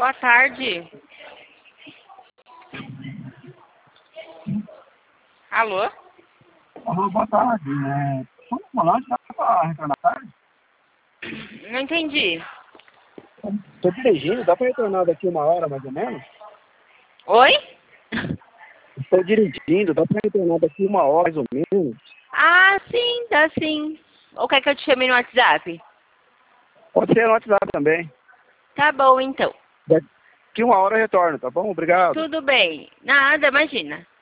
Boa tarde. Alô? Alô, boa tarde. Sou um ambulante, dá pra retornar tarde? Não entendi. Estou dirigindo, dá para retornar daqui 1 hora mais ou menos? Oi? Estou dirigindo, dá para retornar daqui 1 hora mais ou menos? Ah, sim, dá sim. Ou quer que eu te chame no WhatsApp? Pode ser no WhatsApp também. Tá bom, então. Daqui 1 hora eu retorno, tá bom? Obrigado. Tudo bem. Nada, imagina.